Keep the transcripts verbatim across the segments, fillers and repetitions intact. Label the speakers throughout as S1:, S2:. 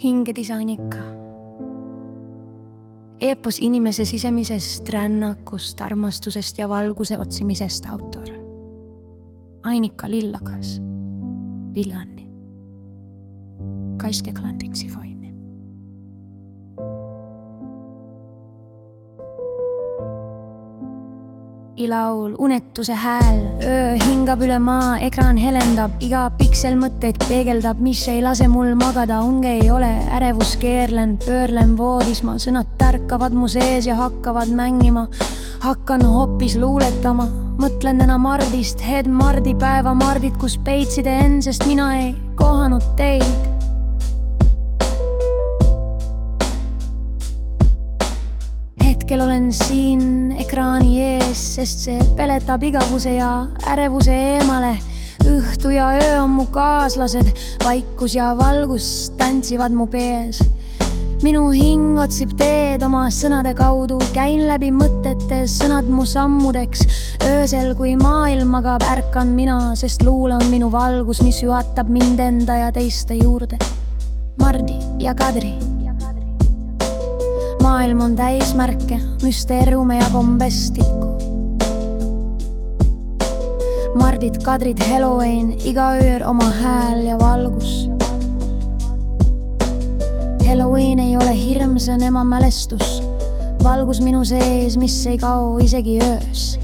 S1: Hingedisainika. Eepos inimese sisemisest rännakust, armastusest ja valguse otsimisest autor. Ainika Lillakas, Villanni, Kaiskeklandiksi foini. Ilaul, unetuse hääl, öö hingab üle maa, ekraan helendab, iga piksel mõtteid peegeldab, mis ei lase mul magada, unge ei ole, ärevus keerlen, pöörlen voodis, ma sõnad tärkavad mu sees ja hakkavad mängima, hakkan hoopis luuletama, mõtlen täna Mardist, Hed Mardi päeva Mardit, kus peitside end, sest mina ei kohanud teid. Hetkel olen siin ekraani ees, sest see peletab igavuse ja ärevuse eemale. Õhtu ja öö on mu kaaslased, vaikus ja valgus tantsivad mu pees. Minu hing otsib teed oma sõnade kaudu, käin läbi mõtete, sõnad mu sammudeks. Öösel, kui maailm magab, ärkan mina, sest luul on minu valgus, mis juhatab mind enda ja teiste juurde. Mardi ja Kadri. Maailm on täis märke, müsteeriume ja kombestikku. Mardid, Kadrid, Halloween, iga öör oma hääl ja valgus. Halloween ei ole hirm, see on ema mälestus. Valgus minu sees, mis ei kao isegi öös.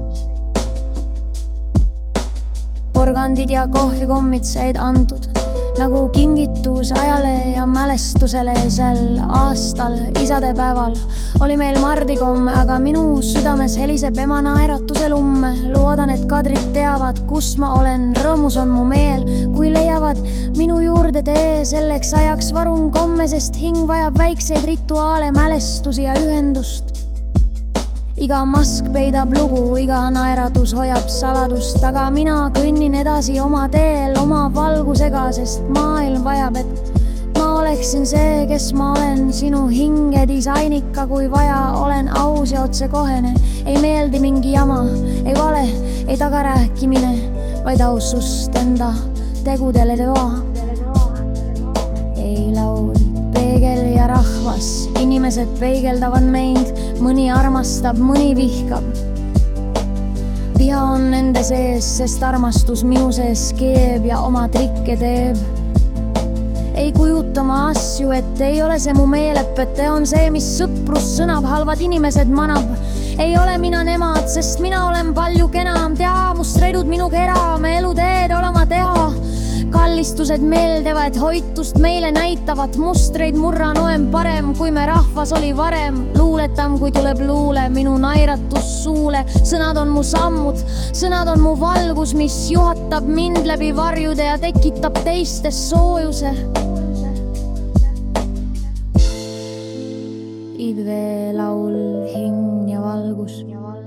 S1: Porgandid ja kohvikommid said antud nagu kingitus ajale ja mälestusele. Sel aastal, isadepäeval, oli meil mardikomm, aga minu südames heliseb ema naeratuse lumme. Loodan, et Kadrid teavad, kus ma olen, rõõmus on mu meel, kui leiavad minu juurde tee. Selleks ajaks varun komme, sest hing vajab väikseid rituaale, mälestusi ja ühendust. Iga mask peidab lugu, iga naeratus hoiab saladust, aga mina kõnnin edasi oma teel, oma valgusega, sest maailm vajab, et ma oleksin see, kes ma olen. Sinu hingedisainika, kui vaja, olen aus ja otsekohene. Ei meeldi mingi jama, ei vale, ei tagarääkimine, vaid ausust enda tegudele teoa. Ei laul, peegel ja rahvas, inimesed peegeldavad meid, mõni armastab, mõni vihkab. Viha on nende sees, sest armastus minu sees keeb ja oma trikke teeb. Ei kujuta ma asju, et ei ole see mu meelepete, on see, mis sõprus sõnab, halvad inimesed manab. Ei ole mina nemad, sest mina olen palju kenam, tea must redud minu kera, me eluteed olema teha. Kallistused meeldevad, hoitust meile näitavad, mustreid murran oem parem, kui me rahvas oli varem. Luuletam, kui tuleb luule, minu nairatus suule. Sõnad on mu sammud, sõnad on mu valgus, mis juhatab mind läbi varjude ja tekitab teistes soojuse. Idve, laul, hing ja valgus.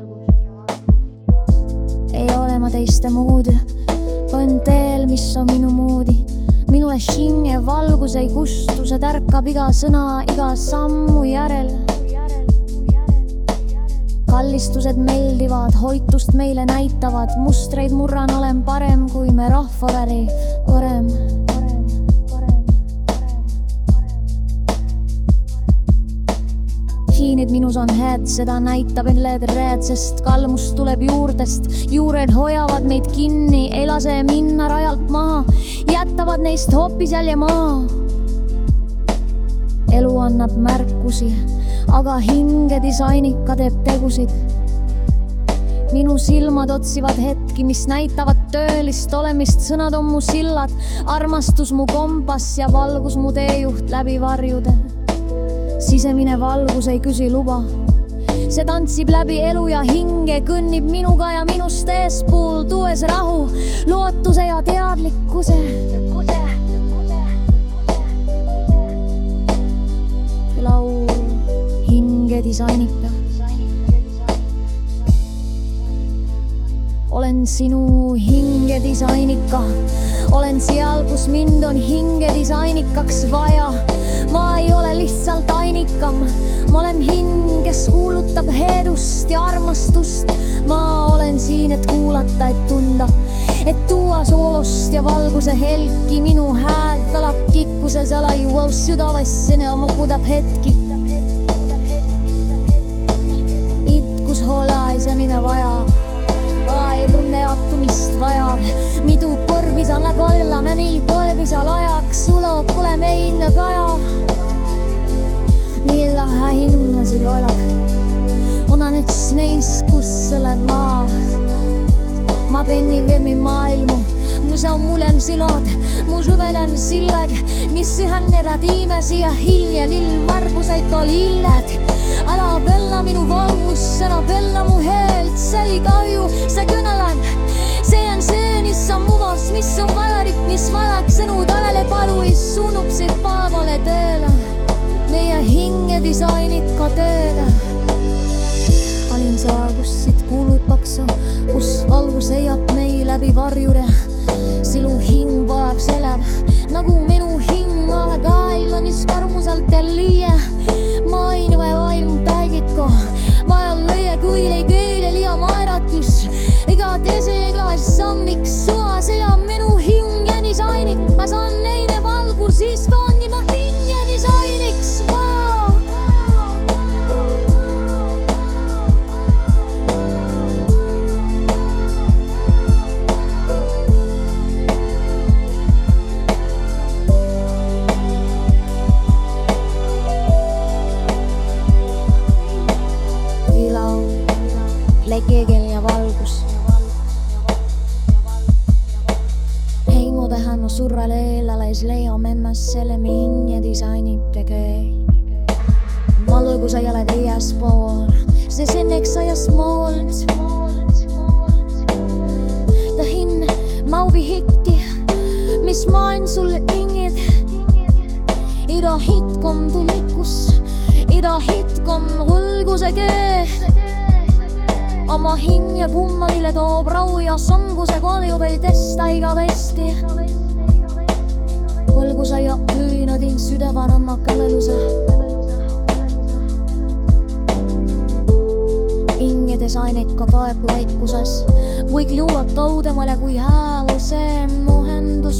S1: Ei ole ma teiste muud, on teel, mis on minu moodi. Minule shinge valgus ei kustu, see tärkab iga sõna, iga sammu järel. Kallistused meeldivad, hoitust meile näitavad, mustreid murran olen parem, kui me rahvaväri orem. Hiinid minus on hääd, seda näitab endleed rääd, sest kalmust tuleb juurdest. Juured hoiavad meid kinni, ei lase minna rajalt maha, jätavad neist hoopis jälje maa. Elu annab märkusi, aga hingedisainika teeb tegusid. Minu silmad otsivad hetki, mis näitavad töölist olemist, sõnad on mu sillad, armastus mu kompass ja valgus mu teejuht läbi varjude. Sisemine valgus ei küsi luba. See tantsib läbi elu ja hinge, kõnnib minuga ja minust eespool, tuues rahu, lootuse ja teadlikkuse. Laul, hingedisainika. Olen sinu hingedisainika. Olen seal, kus mind on hingedisainikaks vaja. Ma ei ole lihtsalt ainikam. Ma olen hing, kes kuulutab heedust ja armastust. Ma olen siin, et kuulata, et tunda. et tuua soolost ja valguse helki. Minu hääl talab kikkuses ala juuaus südavassine ja mukudab hetki. Itkus hoolaisemine vaja, ai tunne attumist vaja. Mitu korvis alla kallame, nii polvisal ajaks sulab pole meidne kaja. Millä hän hinnasi loilad, onan üks neist, kus oled maa. Ma pennin vemmi maailmu, mu sa on mulem silad, mu süvelen silleg, mis üheneda tiime siia hilja lill varguseid tol hilled. Ära pella minu valgus, ära pella mu heelt, see ei kahju, see kõnelen. See on see, mis on muvas, mis on vajalik, mis vajaks sõnu talele paluis, suunub siit paavale teele. Meie hinge disainid ka tööle. Olin saa, kus siit kuulud paksu, kus valgus eiab mei läbi varjude. Silu hing vajab seleb, nagu minu hing aeg ailla, mis karmusalt ja liie. Main või vaim päigitko, vaja lõie kuile köile liia maeratus. Iga tese igas sammiks sua, see on minu hing ja disainid. Ma saan neine valgus, siis toon ma hing ja disainiks. Lekegel ja valgus. Heimu tähän on surrale eelalais leia memmas selle minne disainib tegee. Valgus ei ole teies pool, see senneks ajas moolt. Tahin mauvi hikti, mis maan sulle ingid. Ida hitkom tulikus, ida hitkom hulguse kee. Oma hing ja kummalile toob rau ja sanguse koljub ei testa iga testi. Kolgusa ja hüünadin südevan anna kõleluse. Inge disainid ka kaebu väikuses, võik luuvat taudemale kui häälu see muhendus